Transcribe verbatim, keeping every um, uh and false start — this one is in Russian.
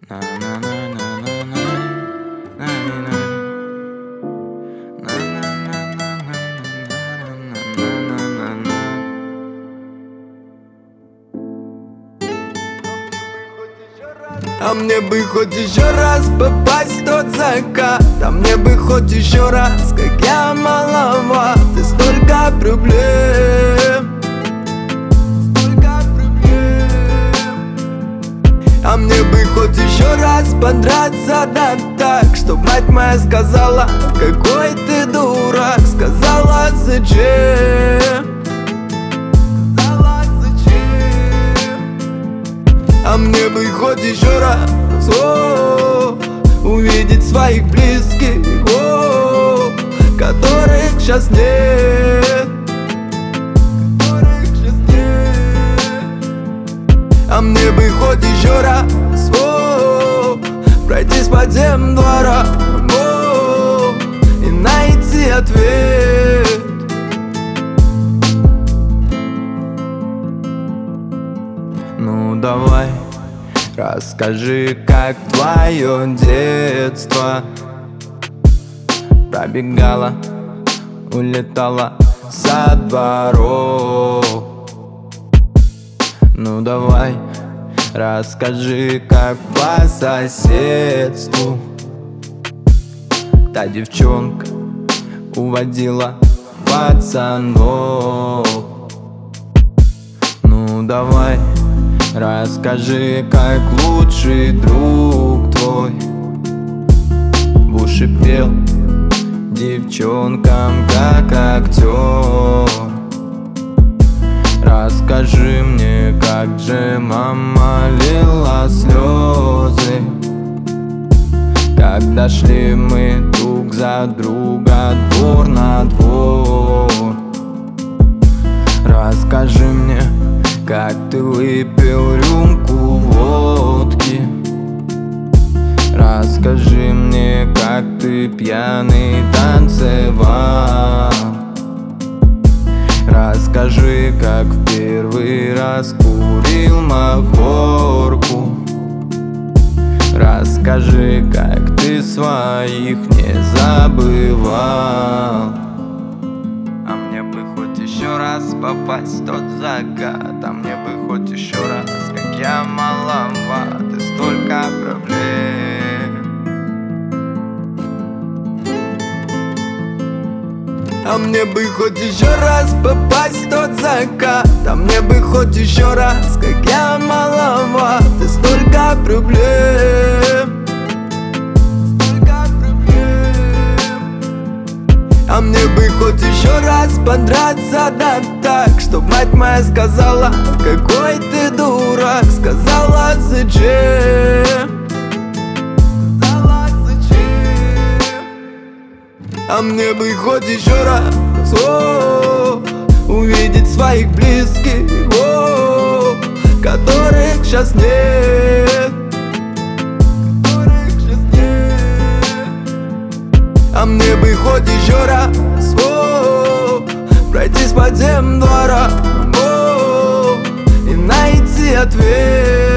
А мне бы хоть еще раз попасть в тот закат, а мне бы хоть еще раз, как я маловат, и столько проблем, столько проблем. А мне бы хоть еще раз подраться, да так, чтоб мать моя сказала: какой ты дурак, сказала: зачем? А мне бы хоть еще раз о, увидеть своих близких, о, которых сейчас нет, которых сейчас нет. А мне бы хоть еще раз о, пройтись по тем дворам, о, и найти ответ. Ну давай, расскажи, как твое детство пробегала, улетала со дворов. Ну давай, расскажи, как по соседству та девчонка уводила пацанов. Ну давай, расскажи, как лучший друг твой в уши пел девчонкам, как актер. Расскажи мне, как же мама лила слезы, когда шли мы друг за друга двор на двор. Расскажи мне, как ты выпил рюмку водки. Расскажи мне, как ты пьяный танцевал. Расскажи, как в первый раз курил махорку. Расскажи, как ты своих не забывал. А мне бы хоть еще раз попасть в тот закат, а мне бы хоть еще раз, как я маловат, и столько проблем. А мне бы хоть еще раз попасть в тот закат, а мне бы хоть еще раз, как я маловат, и столько проблем, столько проблем. А мне бы хоть еще раз подраться, да так, чтоб мать моя сказала: какой ты дурак, сказала: зачем? Сказала: зачем? А мне бы хоть еще раз о, увидеть своих близких, о, которых сейчас нет, которых сейчас нет. А мне бы хоть еще раз о, пройтись по тем дворам, о, и найти ответ.